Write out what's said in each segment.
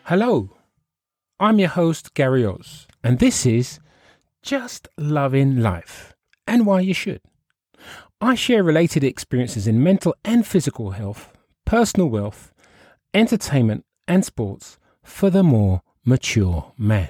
Hello, I'm your host, Gary Oz, and this is Just Loving Life and Why You Should. I share related experiences in mental and physical health, personal wealth, entertainment, and sports for the more mature man.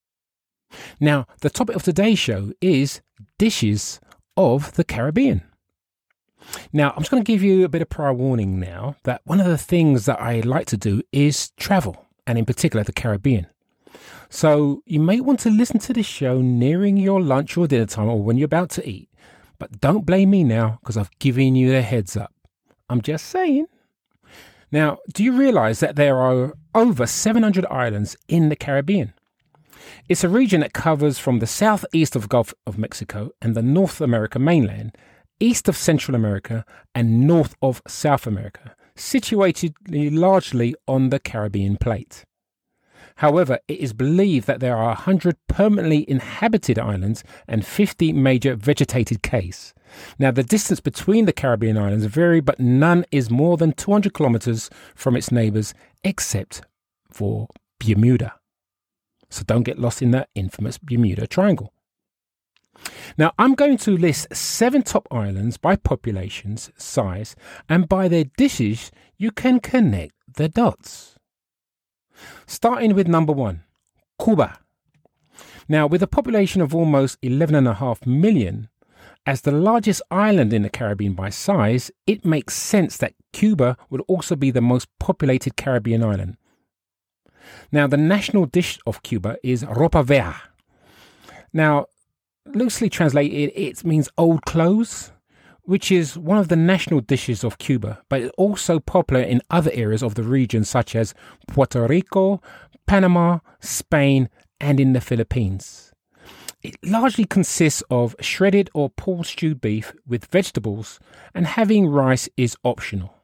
Now, the topic of today's show is dishes of the Caribbean. Now, I'm just going to give you a bit of prior warning now that one of the things that I like to do is travel, and in particular the Caribbean. So you may want to listen to this show nearing your lunch or dinner time or when you're about to eat. But don't blame me now because I've given you the heads up. I'm just saying. Now, do you realise that there are over 700 islands in the Caribbean? It's a region that covers from the southeast of Gulf of Mexico and the North America mainland, east of Central America and north of South America, situated largely on the Caribbean plate. However, it is believed that there are 100 permanently inhabited islands and 50 major vegetated cays. Now, the distance between the Caribbean islands vary, but none is more than 200 kilometres from its neighbours, except for Bermuda. So don't get lost in that infamous Bermuda Triangle. Now, I'm going to list 7 top islands by populations, size, and by their dishes, you can connect the dots. Starting with number 1, Cuba. Now, with a population of almost 11.5 million, as the largest island in the Caribbean by size, it makes sense that Cuba would also be the most populated Caribbean island. Now, the national dish of Cuba is ropa vieja. Now, loosely translated, it means old clothes, which is one of the national dishes of Cuba, but it's also popular in other areas of the region such as Puerto Rico, Panama, Spain, and in the Philippines. It largely consists of shredded or pulled stewed beef with vegetables, and having rice is optional.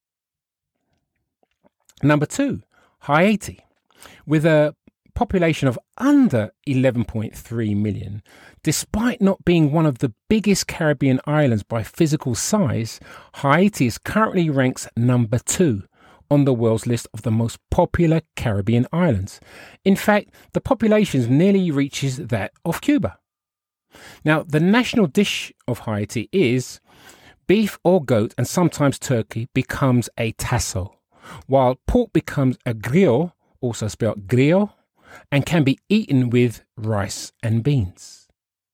Number 2, Haiti. With a population of under 11.3 million, despite not being one of the biggest Caribbean islands by physical size, Haiti currently ranks number 2 on the world's list of the most popular Caribbean islands. In fact, the population nearly reaches that of Cuba. Now, the national dish of Haiti is beef or goat, and sometimes turkey becomes a tasso, while pork becomes a griot, also spelled griot, and can be eaten with rice and beans.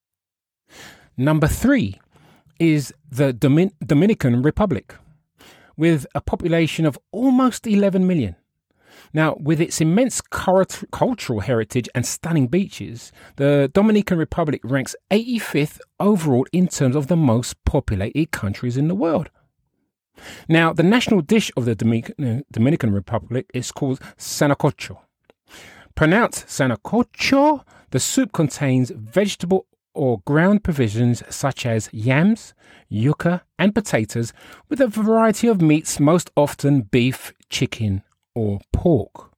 Number 3 is the Dominican Republic, with a population of almost 11 million. Now, with its immense cultural heritage and stunning beaches, the Dominican Republic ranks 85th overall in terms of the most populated countries in the world. Now, the national dish of the Dominican Republic is called sancocho. Pronounced sancocho, the soup contains vegetable or ground provisions such as yams, yuca, and potatoes, with a variety of meats, most often beef, chicken, or pork.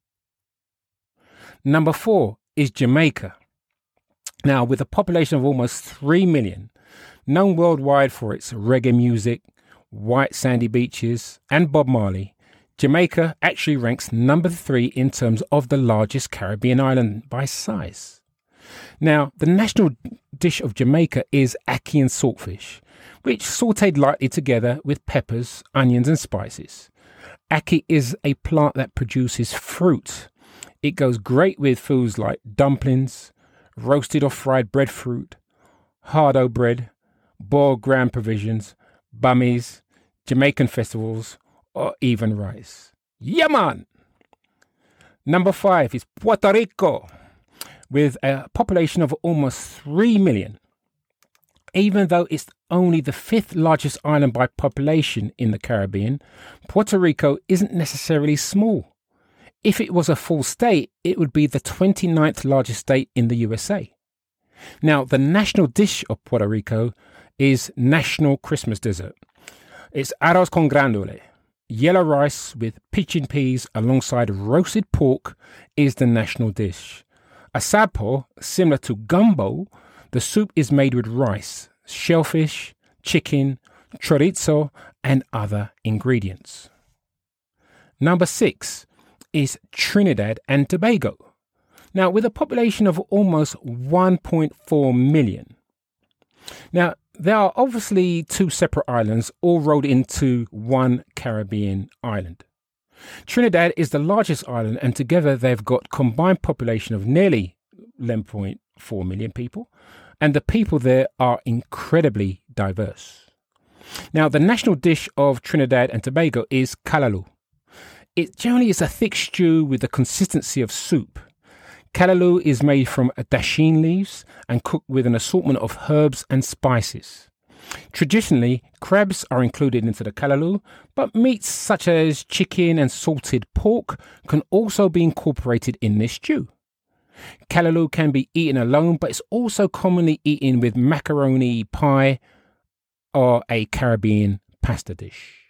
Number 4 is Jamaica. Now, with a population of almost 3 million, known worldwide for its reggae music, white sandy beaches, and Bob Marley, Jamaica actually ranks number 3 in terms of the largest Caribbean island by size. Now, the national dish of Jamaica is ackee and saltfish, which sautéed lightly together with peppers, onions, and spices. Ackee is a plant that produces fruit. It goes great with foods like dumplings, roasted or fried breadfruit, hardo bread, boiled ground provisions, bummies, Jamaican festivals, or even rice. Yeah, man! Number 5 is Puerto Rico, with a population of almost 3 million. Even though it's only the 5th largest island by population in the Caribbean, Puerto Rico isn't necessarily small. If it was a full state, it would be the 29th largest state in the USA. Now, the national dish of Puerto Rico is national Christmas dessert. It's arroz con grandole. Yellow rice with pigeon peas alongside roasted pork is the national dish. Asapo, similar to gumbo, the soup is made with rice, shellfish, chicken, chorizo, and other ingredients. Number 6 is Trinidad and Tobago. Now, with a population of almost 1.4 million. Now, there are obviously two separate islands all rolled into one Caribbean island. Trinidad is the largest island, and together they've got combined population of nearly 11.4 million people, and the people there are incredibly diverse. Now, the national dish of Trinidad and Tobago is callaloo. It generally is a thick stew with the consistency of soup. Callaloo is made from dasheen leaves and cooked with an assortment of herbs and spices. Traditionally, crabs are included into the callaloo, but meats such as chicken and salted pork can also be incorporated in this stew. Callaloo can be eaten alone, but it's also commonly eaten with macaroni pie or a Caribbean pasta dish.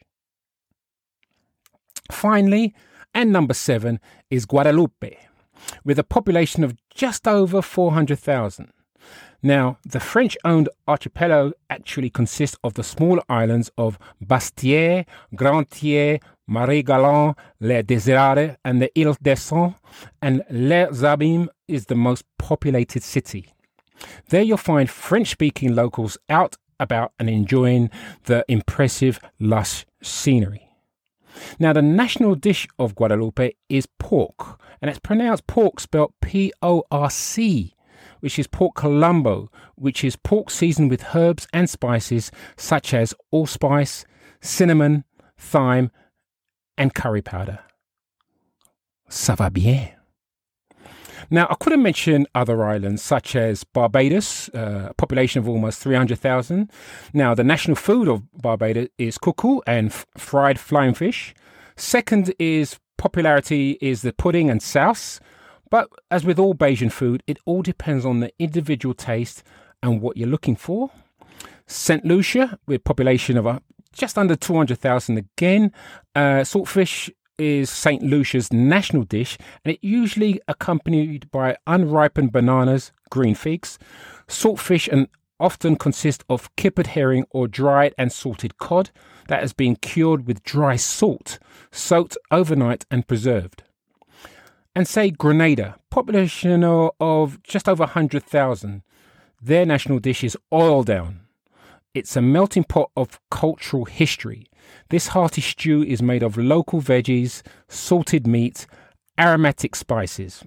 Finally, and number 7 is Guadeloupe, with a population of just over 400,000. Now, the French-owned archipelago actually consists of the smaller islands of Bastia, Grand-Thie, Marie-Galante, Les Désirades, and the Île-des-Sons, and Les Abymes is the most populated city. There you'll find French-speaking locals out about and enjoying the impressive, lush scenery. Now, the national dish of Guadeloupe is pork, and it's pronounced pork spelled P-O-R-C, which is pork colombo, which is pork seasoned with herbs and spices such as allspice, cinnamon, thyme, and curry powder. Ça va bien. Now, I could have mentioned other islands such as Barbados, a population of almost 300,000. Now, the national food of Barbados is cuckoo and fried flying fish. Second is popularity is the pudding and sauce. But as with all Bajan food, it all depends on the individual taste and what you're looking for. St. Lucia, with population of just under 200,000 again. Saltfish is St. Lucia's national dish, and it usually accompanied by unripened bananas, green figs. Saltfish and often consist of kippered herring or dried and salted cod that has been cured with dry salt, soaked overnight and preserved. And say Grenada, population of just over 100,000. Their national dish is oil down. It's a melting pot of cultural history. This hearty stew is made of local veggies, salted meat, aromatic spices.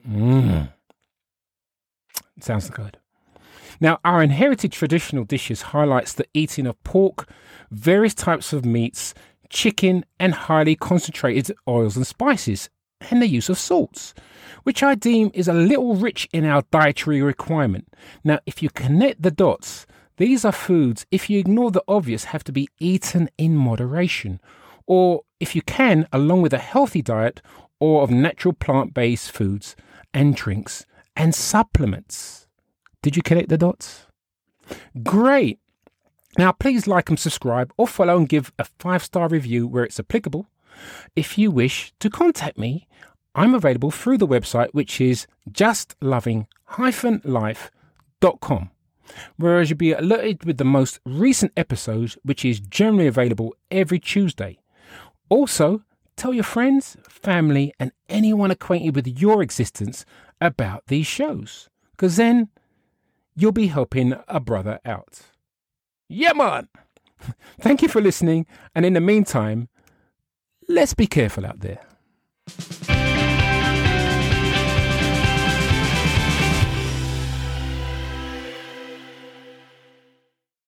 Sounds good. Now, our inherited traditional dishes highlights the eating of pork, various types of meats, chicken, and highly concentrated oils and spices, and the use of salts, which I deem is a little rich in our dietary requirement. Now, if you connect the dots, these are foods, if you ignore the obvious, have to be eaten in moderation, or if you can, along with a healthy diet or of natural plant-based foods and drinks and supplements. Did you connect the dots? Great. Now, please like and subscribe or follow and give a 5-star review where it's applicable. If you wish to contact me, I'm available through the website, which is justloving-life.com, whereas you'll be alerted with the most recent episodes, which is generally available every Tuesday. Also, tell your friends, family, and anyone acquainted with your existence about these shows, because then you'll be helping a brother out. Yeah, man! Thank you for listening, and in the meantime, let's be careful out there.